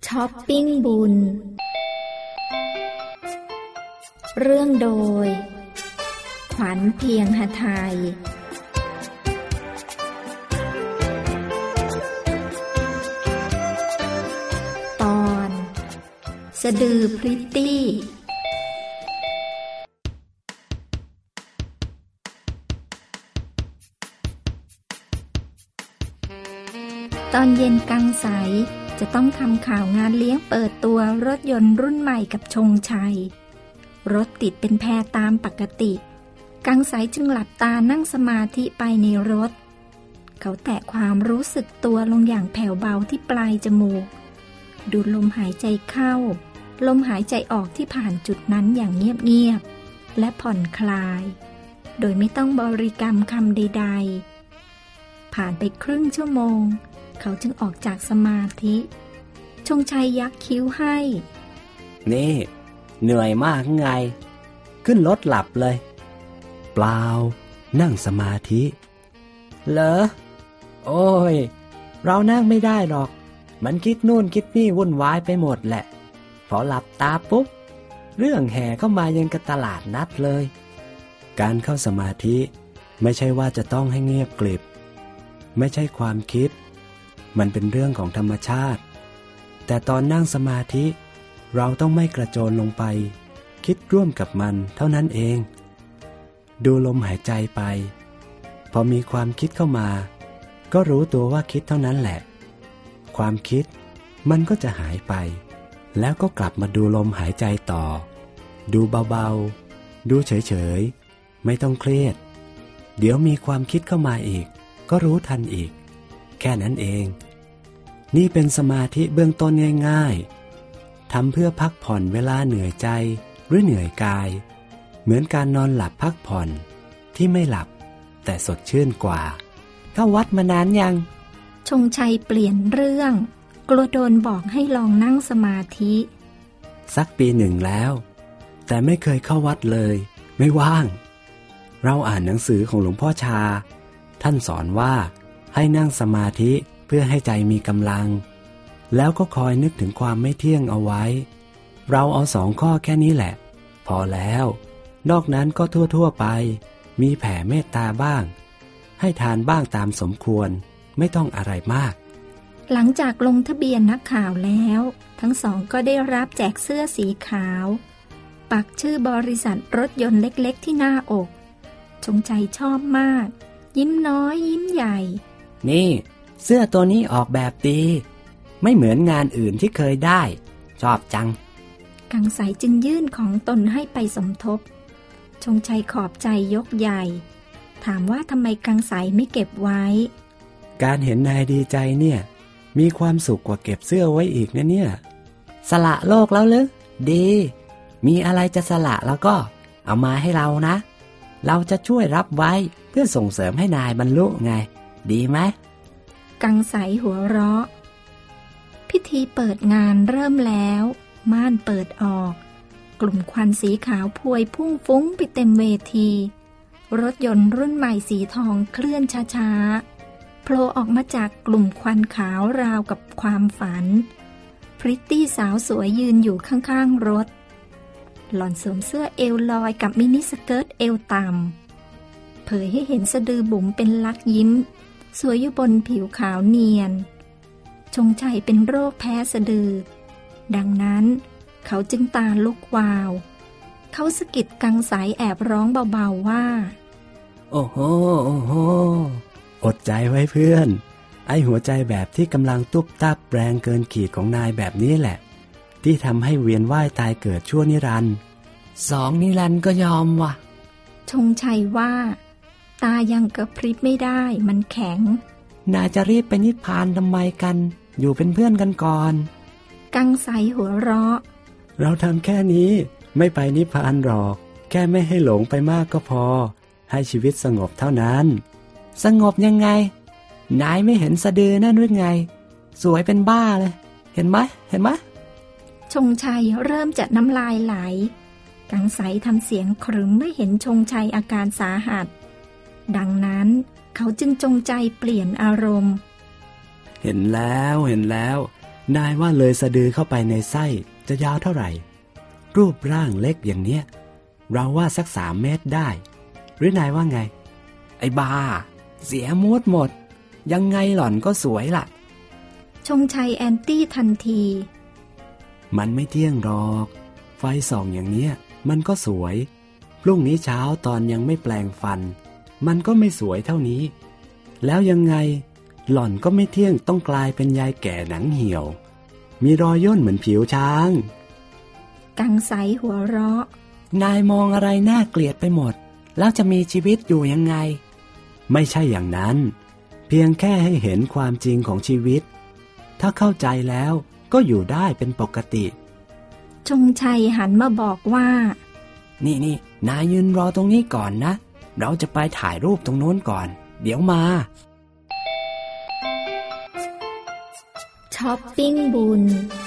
ช้อปปิ้งบุญเรื่องโดยขวัญเพียงหทัยตอนสะดือพริตตี้ตอนเย็นกังใสจะต้องทำข่าวงานเลี้ยงเปิดตัวรถยนต์รุ่นใหม่กับชงชัยรถติดเป็นแพตามปกติกังใสจึงหลับตานั่งสมาธิไปในรถเขาแตะความรู้สึกตัวลงอย่างแผ่วเบาที่ปลายจมูกดูลมหายใจเข้าลมหายใจออกที่ผ่านจุดนั้นอย่างเงียบๆและผ่อนคลายโดยไม่ต้องบริกรรมคำใดๆผ่านไปครึ่งชั่วโมงเขาจึงออกจากสมาธิชงชัยยักคิ้วให้นี่เหนื่อยมากไงขึ้นรถหลับเลยเปล่านั่งสมาธิเหรอโอ้ยเรานั่งไม่ได้หรอกมันคิดนู่นคิดนี่วุ่นวายไปหมดแหละพอหลับตาปุ๊บเรื่องแห่เข้ามายังกับตลาดนัดเลยการเข้าสมาธิไม่ใช่ว่าจะต้องให้เงียบกริบไม่ใช่ความคิดมันเป็นเรื่องของธรรมชาติแต่ตอนนั่งสมาธิเราต้องไม่กระโจนลงไปคิดร่วมกับมันเท่านั้นเองดูลมหายใจไปพอมีความคิดเข้ามาก็รู้ตัวว่าคิดเท่านั้นแหละความคิดมันก็จะหายไปแล้วก็กลับมาดูลมหายใจต่อดูเบาๆดูเฉยๆไม่ต้องเครียดเดี๋ยวมีความคิดเข้ามาอีกก็รู้ทันอีกแค่นั้นเองนี่เป็นสมาธิเบื้องต้นง่ายๆทำเพื่อพักผ่อนเวลาเหนื่อยใจหรือเหนื่อยกายเหมือนการนอนหลับพักผ่อนที่ไม่หลับแต่สดชื่นกว่าเข้าวัดมานานยังชงชัยเปลี่ยนเรื่องกลัวโดนบอกให้ลองนั่งสมาธิสักปีหนึ่งแล้วแต่ไม่เคยเข้าวัดเลยไม่ว่างเราอ่านหนังสือของหลวงพ่อชาท่านสอนว่าให้นั่งสมาธิเพื่อให้ใจมีกำลังแล้วก็คอยนึกถึงความไม่เที่ยงเอาไว้เราเอา2 ข้อแค่นี้แหละพอแล้วนอกนั้นก็ทั่วไปมีแผ่เมตตาบ้างให้ทานบ้างตามสมควรไม่ต้องอะไรมากหลังจากลงทะเบียนนักข่าวแล้วทั้งสองก็ได้รับแจกเสื้อสีขาวปักชื่อบริษัทรถยนต์เล็กๆที่หน้าอกชงชัยชอบมากยิ้มน้อยยิ้มใหญ่นี่เสื้อตัวนี้ออกแบบดีไม่เหมือนงานอื่นที่เคยได้ชอบจังกังใสจึงยื่นของตนให้ไปสมทบชงชัยขอบใจยกใหญ่ถามว่าทำไมกังใสไม่เก็บไว้การเห็นนายดีใจเนี่ยมีความสุขกว่าเก็บเสื้อไว้อีกนะเนี่ยสละโลกแล้วหรือดีมีอะไรจะสละแล้วก็เอามาให้เรานะเราจะช่วยรับไว้เพื่อส่งเสริมให้นายบรรลุไงดีไหมกังใสหัวเราะพิธีเปิดงานเริ่มแล้วม่านเปิดออกกลุ่มควันสีขาวพวยพุ่งฟุ้งไปเต็มเวทีรถยนต์รุ่นใหม่สีทองเคลื่อนช้าๆโผล่ออกมาจากกลุ่มควันขาวราวกับความฝันพริตตี้สาวสวยยืนอยู่ข้างๆรถหล่อนสวมเสื้อเอวลอยกับมินิสเกิร์ตเอวต่ำเผยให้เห็นสะดือบุ๋มเป็นลักยิ้มสวยอยู่บนผิวขาวเนียนชงชัยเป็นโรคแพ้สะดือดังนั้นเขาจึงตาลุกวาวเขาสะกิดกังใสแอบร้องเบาๆว่าโอ้โหโอ้โหอดใจไว้เพื่อนไอ้หัวใจแบบที่กำลังตุบตับแรงเกินขีดของนายแบบนี้แหละที่ทำให้เวียนว่ายตายเกิดชั่วนิรันดร์2 นิรันดร์ก็ยอมว่ะชงชัยว่าตายังกระพริบไม่ได้มันแข็งนายจะรีบไปนิพพานทำไมกันอยู่เป็นเพื่อนกันก่อนกังใสหัวเราะเราทำแค่นี้ไม่ไปนิพพานหรอกแค่ไม่ให้หลงไปมากก็พอให้ชีวิตสงบเท่านั้นสงบยังไงนายไม่เห็นสะดือนั่นหรือไงสวยเป็นบ้าเลยเห็นไหมเห็นไหมชงชัยเริ่มจะน้ำลายไหลกังใสทำเสียงขรึมเมื่อเห็นชงชัยอาการสาหัสดังนั้นเขาจึงจงใจเปลี่ยนอารมณ์เห็นแล้วนายว่าเลยสะดือเข้าไปในไส้จะยาวเท่าไหร่รูปร่างเล็กอย่างเนี้ยเราว่าสัก3 เมตรได้หรือนายว่าไงไอ้บ้าเสียมูดหมดยังไงหล่อนก็สวยล่ะชงชัยแอนตี้ทันทีมันไม่เที่ยงหรอกไฟส่องอย่างเนี้ยมันก็สวยพรุ่งนี้เช้าตอนยังไม่แปลงฟันมันก็ไม่สวยเท่านี้แล้วยังไงหล่อนก็ไม่เที่ยงต้องกลายเป็นยายแก่หนังเหี่ยวมีรอยย่นเหมือนผิวช้างกังใสหัวเราะนายมองอะไรน่าเกลียดไปหมดแล้วจะมีชีวิตอยู่ยังไงไม่ใช่อย่างนั้นเพียงแค่ให้เห็นความจริงของชีวิตถ้าเข้าใจแล้วก็อยู่ได้เป็นปกติชงชัยหันมาบอกว่านี่นายยืนรอตรงนี้ก่อนนะเราจะไปถ่ายรูปตรงโน้นก่อนเดี๋ยวมาช้อปปิ้งบุญ